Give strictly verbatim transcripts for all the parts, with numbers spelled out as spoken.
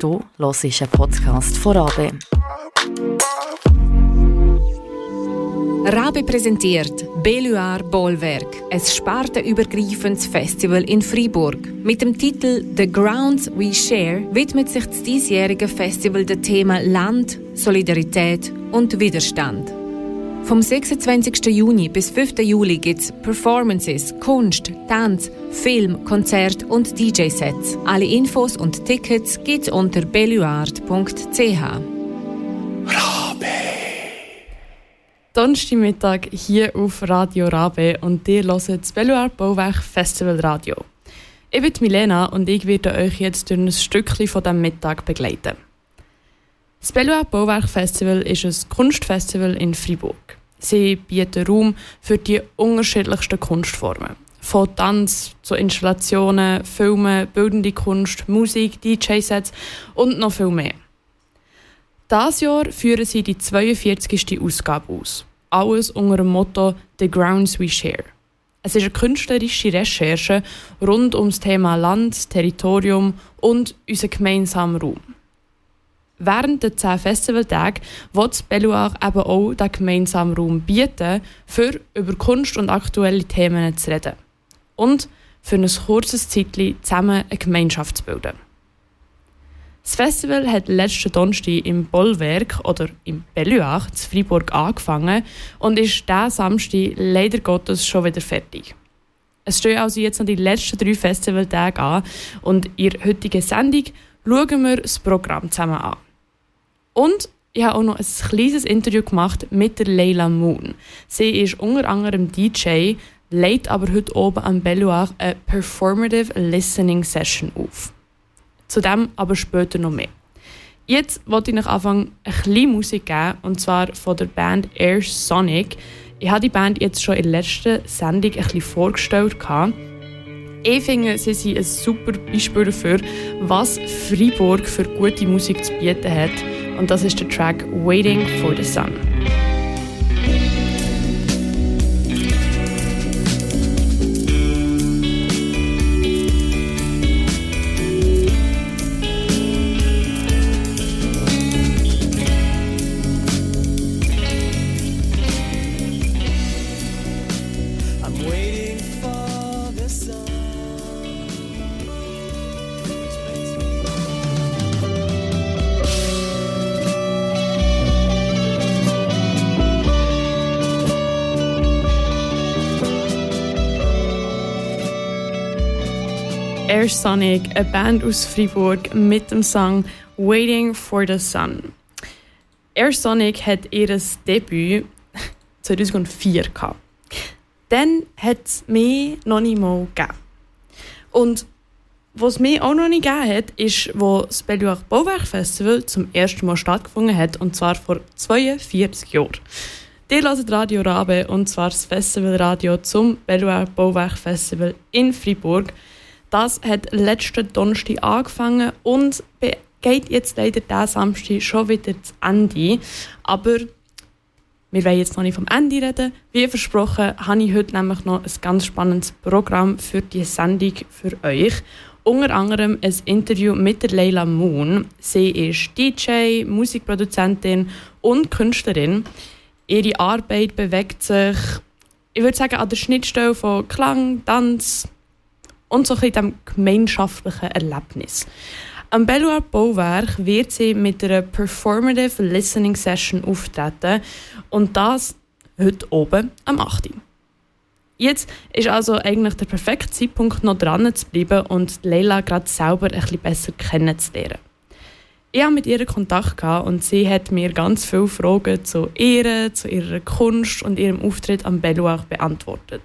Du hörst einen Podcast von Rabe. Rabe präsentiert Belluar Bollwerk, ein spartenübergreifendes Festival in Freiburg. Mit dem Titel «The Grounds We Share» widmet sich das diesjährige Festival dem Thema Land, Solidarität und Widerstand. Vom sechsundzwanzigsten Juni bis fünften Juli gibt es Performances, Kunst, Tanz, Film, Konzert und D J-Sets. Alle Infos und Tickets gibt es unter belluart punkt c h. Donnerstagmittag hier auf Radio Rabe und ihr hört das Belluar Bollwerk Festival Radio. Ich bin Milena und ich werde euch jetzt durch ein Stückchen von diesem Mittag begleiten. Das Belluar Bollwerk Festival ist ein Kunstfestival in Freiburg. Sie bieten Raum für die unterschiedlichsten Kunstformen. Von Tanz zu Installationen, Filmen, bildende Kunst, Musik, D J-Sets und noch viel mehr. Dieses Jahr führen sie die zweiundvierzigste Ausgabe aus. Alles unter dem Motto «The Grounds We Share». Es ist eine künstlerische Recherche rund um das Thema Land, Territorium und unseren gemeinsamen Raum. Während der zehn Festivaltage will das Belluar eben auch den gemeinsamen Raum bieten, für über Kunst und aktuelle Themen zu reden. Und für ein kurzes Zeitchen zusammen eine Gemeinschaft zu bilden. Das Festival hat letzten Donnerstag im Bollwerk oder im Belluar in Freiburg angefangen und ist diesen Samstag leider Gottes schon wieder fertig. Es stehen also jetzt noch die letzten drei Festivaltage an und in der heutigen Sendung schauen wir das Programm zusammen an. Und ich habe auch noch ein kleines Interview gemacht mit der Leila Moon. Sie ist unter anderem D J, legt aber heute oben am Belluar eine Performative Listening Session auf. Zudem aber später noch mehr. Jetzt wollte ich noch anfangen, ein bisschen Musik geben, und zwar von der Band Air Sonic. Ich habe die Band jetzt schon in der letzten Sendung ein bisschen vorgestellt. Ich finde, sie sind ein super Beispiel dafür, was Freiburg für gute Musik zu bieten hat. Und das ist der Track «Waiting for the Sun». Air Sonic, eine Band aus Freiburg mit dem Song «Waiting for the Sun». Air Sonic hat ihr Debüt zweitausendvier gehabt. Dann hat es mich noch nicht mal gegeben. Und was es mich auch noch nicht gegeben hat, ist, wo das Belluar Bollwerk Festival zum ersten Mal stattgefunden hat, und zwar vor zweiundvierzig Jahren. Ihr hört Radio Rabe, und zwar das Festivalradio zum Belluar Bollwerk Festival in Freiburg. Das hat letzten Donnerstag angefangen und geht jetzt leider diesen Samstag schon wieder zu Ende. Aber wir wollen jetzt noch nicht vom Ende reden. Wie versprochen, habe ich heute nämlich noch ein ganz spannendes Programm für diese Sendung für euch. Unter anderem ein Interview mit der Leila Moon. Sie ist D J, Musikproduzentin und Künstlerin. Ihre Arbeit bewegt sich, ich würde sagen, an der Schnittstelle von Klang, Tanz und so ein bisschen dem gemeinschaftlichen Erlebnis. Am Belluar Bollwerk wird sie mit einer Performative Listening Session auftreten, und das heute oben am achten Uhr. Jetzt ist also eigentlich der perfekte Zeitpunkt, noch dran zu bleiben und Leila gerade selber ein bisschen besser kennenzulernen. Ich hatte mit ihr Kontakt gehabt und sie hat mir ganz viele Fragen zu ihr, zu ihrer Kunst und ihrem Auftritt am Belluar beantwortet.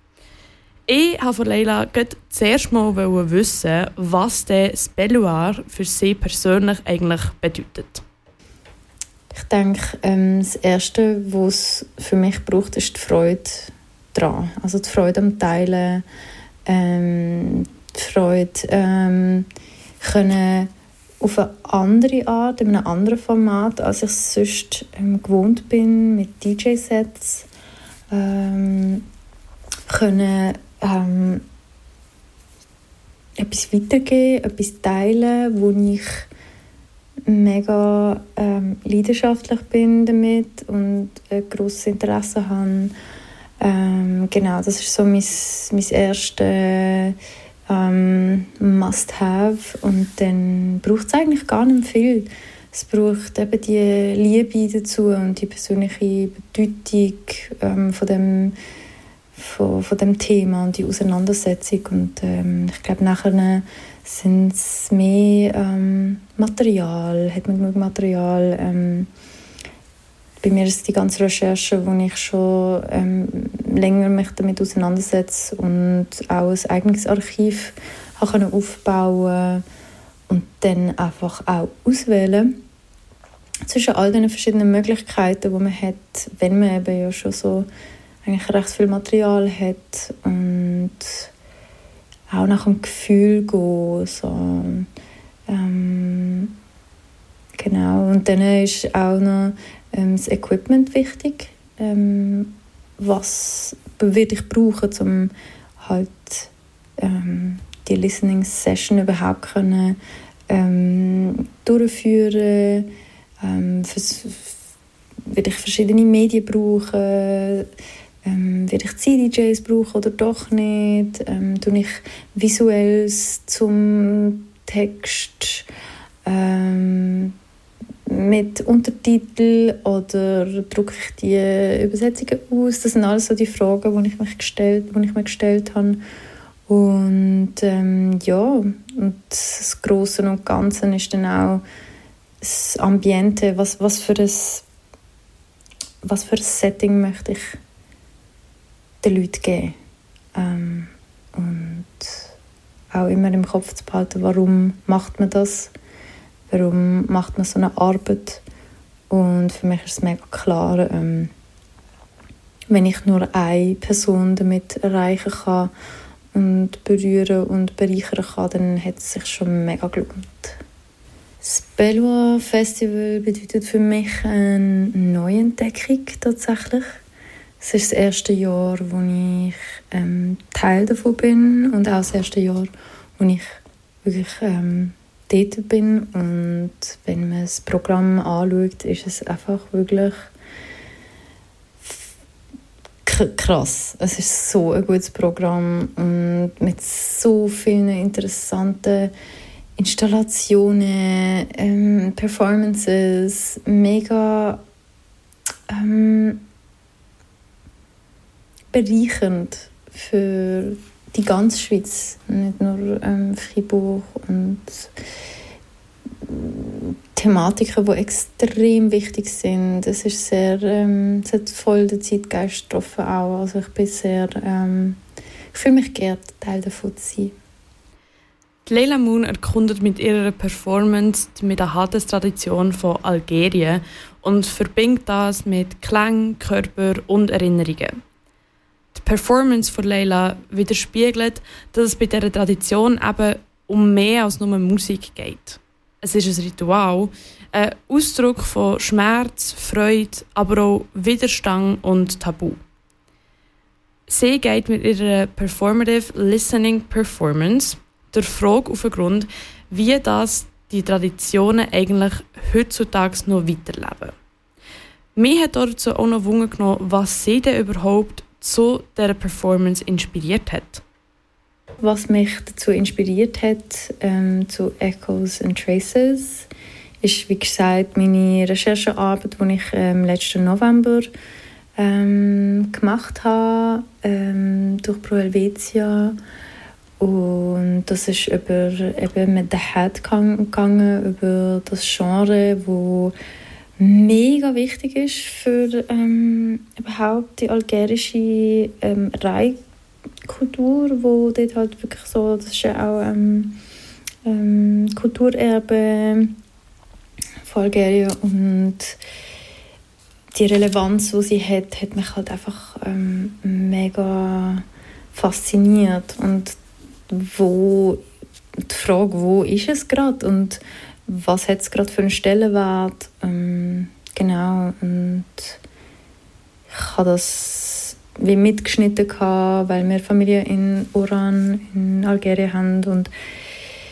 Ich wollte von Leila zuerst mal wissen, was das Belluar für sie persönlich eigentlich bedeutet. Ich denke, ähm, das Erste, was es für mich braucht, ist die Freude daran. Also die Freude am Teilen, ähm, die Freude ähm, können auf eine andere Art, in einem anderen Format, als ich es sonst ähm, gewohnt bin, mit D J-Sets, ähm, können ähm, etwas weitergeben, etwas teilen, wo ich mega ähm, leidenschaftlich bin damit und ein grosses Interesse habe. Ähm, genau, das ist so mein, mein erstes ähm, Must-Have. Und dann braucht es eigentlich gar nicht viel. Es braucht eben die Liebe dazu und die persönliche Bedeutung ähm, von, dem, von, von dem Thema und die Auseinandersetzung. Und ähm, ich glaube, nachher sind es mehr ähm, Material, hat man genug Material. Ähm, bei mir ist die ganze Recherche, wo ich schon ähm, länger mich damit auseinandersetze und auch ein eigenes Archiv habe aufbauen und dann einfach auch auswählen zwischen all den verschiedenen Möglichkeiten, die man hat, wenn man eben ja schon so eigentlich recht viel Material hat und auch nach dem Gefühl gehen. So, ähm, genau. Und dann ist auch noch ähm, das Equipment wichtig. Ähm, was würde ich brauchen, um halt ähm, die Listening Session überhaupt können, ähm, durchführen. Ähm, fürs, würde ich verschiedene Medien brauchen? Ähm, werde ich C D Js brauchen oder doch nicht? Ähm, tue ich Visuelles zum Text ähm, mit Untertitel oder drucke ich die Übersetzungen aus? Das sind alles so die Fragen, die ich, mich gestellt, die ich mir gestellt habe. Und ähm, ja, und das Grosse und Ganze ist dann auch das Ambiente. Was, was, für ein, was für ein Setting möchte ich den Leuten geben. Ähm, und auch immer im Kopf zu behalten, warum macht man das? Warum macht man so eine Arbeit? Und für mich ist es mega klar, ähm, wenn ich nur eine Person damit erreichen kann und berühren und bereichern kann, dann hat es sich schon mega gelohnt. Das Belloir Festival bedeutet für mich eine Neuentdeckung tatsächlich. Es ist das erste Jahr, wo ich ähm, Teil davon bin und auch das erste Jahr, wo ich wirklich ähm, dort bin. Und wenn man das Programm anschaut, ist es einfach wirklich k- krass. Es ist so ein gutes Programm und mit so vielen interessanten Installationen, ähm, Performances, mega ähm, bereichernd für die ganze Schweiz, nicht nur ähm, Fribourg, und Thematiken, die extrem wichtig sind. Es ist sehr, ähm, es hat voll den Zeitgeist getroffen auch. Also ich bin sehr, ähm, ich fühle mich geehrt, Teil davon zu sein. Leila Moon erkundet mit ihrer Performance die Medahades-Tradition von Algerien und verbindet das mit Klang, Körper und Erinnerungen. Die Performance von Leila widerspiegelt, dass es bei dieser Tradition eben um mehr als nur Musik geht. Es ist ein Ritual, ein Ausdruck von Schmerz, Freude, aber auch Widerstand und Tabu. Sie geht mit ihrer Performative Listening Performance der Frage auf den Grund, wie das die Traditionen eigentlich heutzutage noch weiterleben. Mich hat dazu auch noch Wunder genommen, was sie denn überhaupt zu dieser Performance inspiriert hat. Was mich dazu inspiriert hat, ähm, zu Echoes and Traces, ist, wie gesagt, meine Recherchearbeit, die ich ähm, letzten November ähm, gemacht habe, ähm, durch Pro Helvetia. Und das ist über eben mit The Head gegangen, über das Genre, wo mega wichtig ist für ähm, überhaupt die algerische ähm, Reihkultur, wo dort halt wirklich so, das ist ja auch ähm, ähm, Kulturerbe von Algerien, und die Relevanz, die sie hat, hat mich halt einfach ähm, mega fasziniert. Und wo die Frage, wo ist es gerade und was hat es gerade für einen Stellenwert, ähm, genau, und ich habe das wie mitgeschnitten gehabt, weil wir Familie in Oran in Algerien haben, und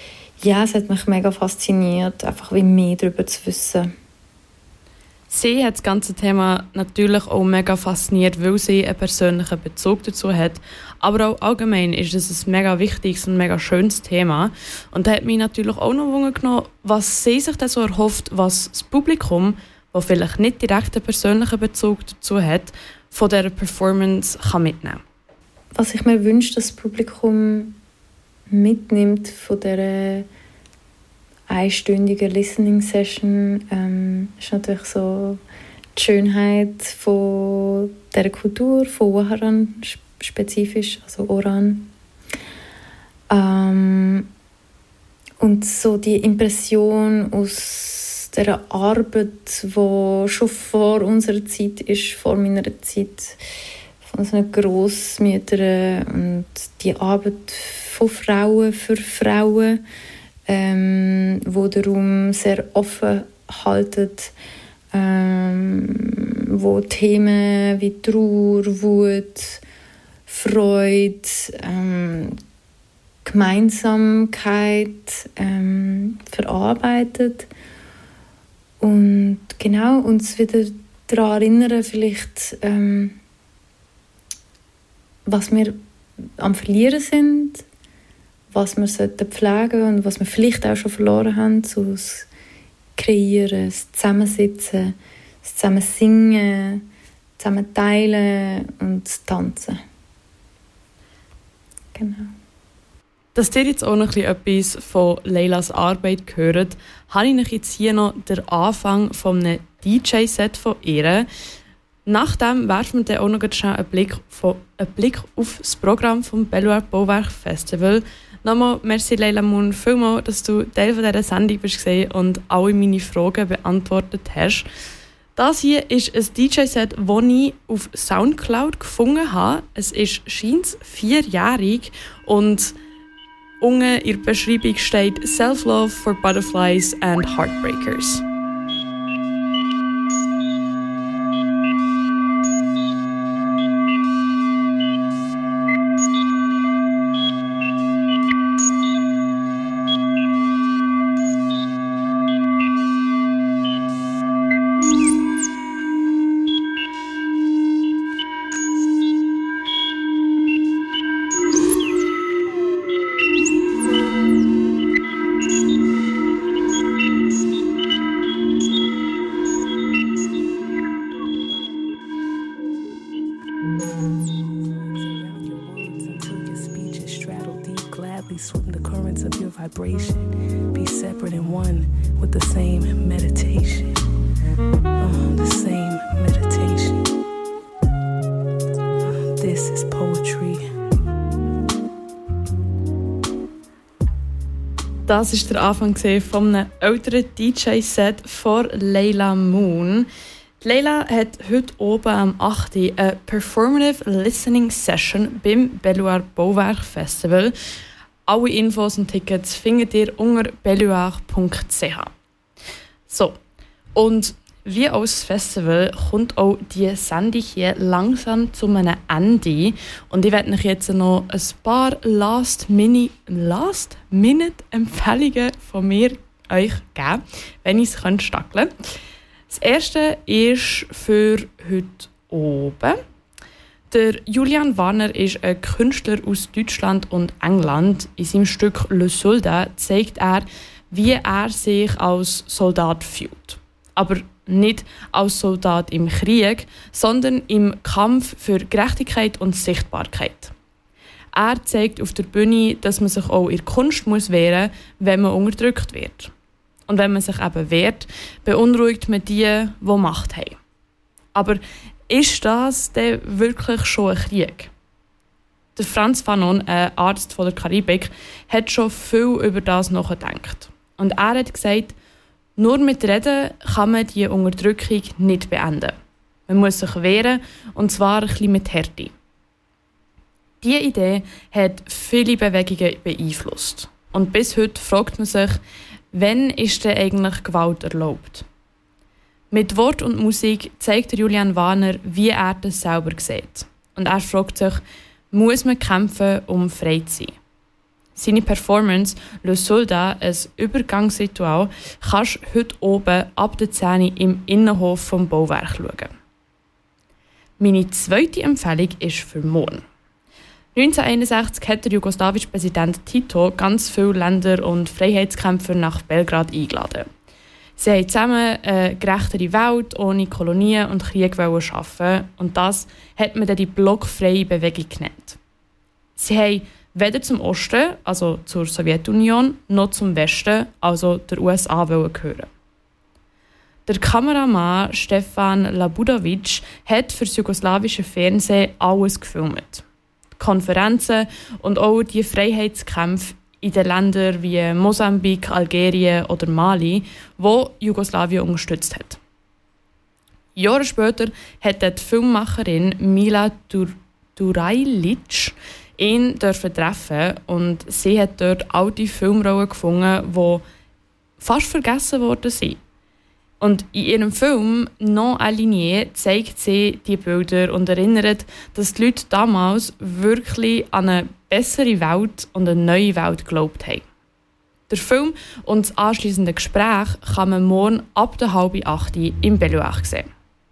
ja, es hat mich mega fasziniert, einfach wie mehr darüber zu wissen. Sie hat das ganze Thema natürlich auch mega fasziniert, weil sie einen persönlichen Bezug dazu hat. Aber auch allgemein ist es ein mega wichtiges und mega schönes Thema. Und da hat mich natürlich auch noch Wunder genommen, was sie sich dann so erhofft, was das Publikum, das vielleicht nicht direkt einen persönlichen Bezug dazu hat, von dieser Performance kann mitnehmen kann. Was ich mir wünsche, dass das Publikum mitnimmt von dieser einstündigen Listening-Session, ähm, ist natürlich so die Schönheit von dieser Kultur, von Oran spezifisch, also Oran. Ähm, und so die Impression aus dieser Arbeit, die schon vor unserer Zeit ist, vor meiner Zeit, von unseren Grossmüttern und die Arbeit von Frauen für Frauen, ähm, wo den Raum sehr offen halten, ähm, wo Themen wie Trauer, Wut, Freude, ähm, Gemeinsamkeit ähm, verarbeitet und genau uns wieder daran erinnern, vielleicht ähm, was wir am Verlieren sind, was wir pflegen sollten und was wir vielleicht auch schon verloren haben, so das Kreieren, das Zusammensitzen, das Zusammensingen, das Zusammenteilen und das Tanzen. Genau. Dass ihr jetzt auch noch etwas von Leilas Arbeit hört, habe ich euch jetzt hier noch den Anfang von einem D J-Set von ihr. Nachdem werfen wir dann auch noch schnell einen Blick, von, einen Blick auf das Programm vom Belluard Bauwerk Festival. Nochmal, merci Leila Moon, vielmals, dass du Teil von dieser Sendung bist und alle meine Fragen beantwortet hast. Das hier ist ein D J-Set, das ich auf Soundcloud gefunden habe. Es ist scheint vierjährig und unten in der Beschreibung steht «Self-Love for Butterflies and Heartbreakers». Das war der Anfang von einem älteren D J-Set von Leila Moon. Leila hat heute oben am achten eine Performative Listening Session beim Belluard Bauwerk Festival. Alle Infos und Tickets findet ihr unter belluard punkt c h. So, und wie als Festival kommt auch diese Sendung hier langsam zu einem Ende. Und ich werde euch jetzt noch ein paar Last-Minute-Empfehlungen von mir euch geben, wenn ich es stackeln kann. Das erste ist für heute oben. Der Julian Warner ist ein Künstler aus Deutschland und England. In seinem Stück «Le Soldat» zeigt er, wie er sich als Soldat fühlt. Aber nicht als Soldat im Krieg, sondern im Kampf für Gerechtigkeit und Sichtbarkeit. Er zeigt auf der Bühne, dass man sich auch in der Kunst muss wehren muss, wenn man unterdrückt wird. Und wenn man sich eben wehrt, beunruhigt man die, die Macht haben. Aber ist das denn wirklich schon ein Krieg? Der Frantz Fanon, ein Arzt von der Karibik, hat schon viel über das nachgedacht. Und er hat gesagt, nur mit Reden kann man diese Unterdrückung nicht beenden. Man muss sich wehren, und zwar ein bisschen mit Härte. Diese Idee hat viele Bewegungen beeinflusst. Und bis heute fragt man sich, wann ist denn eigentlich Gewalt erlaubt? Mit Wort und Musik zeigt Julian Warner, wie er das selber sieht. Und er fragt sich, muss man kämpfen, um frei zu sein? Seine Performance «Le Soldat», ein Übergangsritual, kannst du heute oben ab der zehn Uhr im Innenhof vom Bauwerk schauen. Meine zweite Empfehlung ist für morgen. neunzehnhunderteinundsechzig hat der jugoslawische Präsident Tito ganz viele Länder und Freiheitskämpfer nach Belgrad eingeladen. Sie haben zusammen eine gerechtere Welt ohne Kolonien und Krieg schaffen und das hat man dann die blockfreie Bewegung genannt. Sie haben weder zum Osten, also zur Sowjetunion, noch zum Westen, also der U S A, gehören. Der Kameramann Stefan Labudovic hat für das jugoslawische Fernsehen alles gefilmt. Konferenzen und auch die Freiheitskämpfe in den Ländern wie Mosambik, Algerien oder Mali, wo Jugoslawien unterstützt hat. Jahre später hat die Filmemacherin Mila Turajlic ihn treffen und sie hat dort alte Filmrollen gefunden, die fast vergessen worden sind. Und in ihrem Film «Non aligné» zeigt sie die Bilder und erinnert, dass die Leute damals wirklich an eine bessere Welt und eine neue Welt geglaubt haben. Der Film und das anschliessende Gespräch kann man morgen ab der halben acht im Belluaire sehen.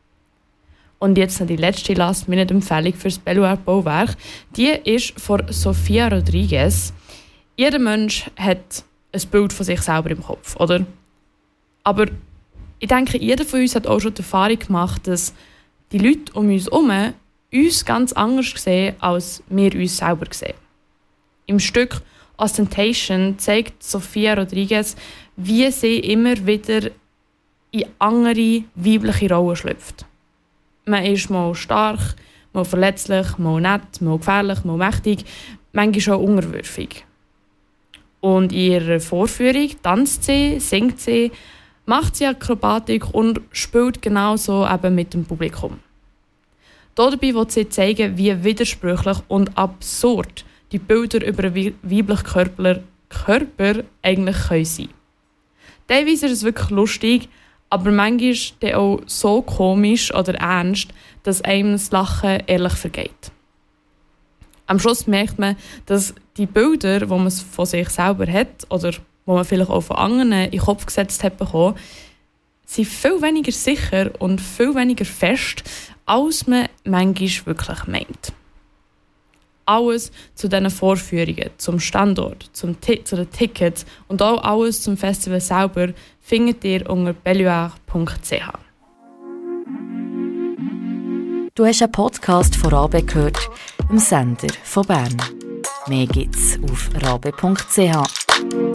Und jetzt noch die letzte Last-Minute-Empfehlung für das Belluaire-Bauwerk. Die ist von Sofia Rodriguez. Jeder Mensch hat ein Bild von sich selber im Kopf, oder? Aber ich denke, jeder von uns hat auch schon die Erfahrung gemacht, dass die Leute um uns herum uns ganz anders sehen, als wir uns selber sehen. Im Stück «Ostentation» zeigt Sofia Rodriguez, wie sie immer wieder in andere weibliche Rollen schlüpft. Man ist mal stark, mal verletzlich, mal nett, mal gefährlich, mal mächtig, manchmal auch unterwürfig. Und in ihrer Vorführung tanzt sie, singt sie, macht sie Akrobatik und spielt genauso eben mit dem Publikum. Dabei will sie zeigen, wie widersprüchlich und absurd die Bilder über einen weiblichen Körper, Körper eigentlich können sein können. Teilweise ist es wirklich lustig, aber manchmal auch so komisch oder ernst, dass einem das Lachen ehrlich vergeht. Am Schluss merkt man, dass die Bilder, die man von sich selber hat oder die man vielleicht auch von anderen in den Kopf gesetzt hat bekommen, sind viel weniger sicher und viel weniger fest, als man manchmal wirklich meint. Alles zu diesen Vorführungen, zum Standort, zum T- zu den Tickets und auch alles zum Festival selber findet ihr unter belluaire punkt c h. Du hast einen Podcast von Rabe gehört, dem Sender von Bern. Mehr gibt's auf rabe punkt c h.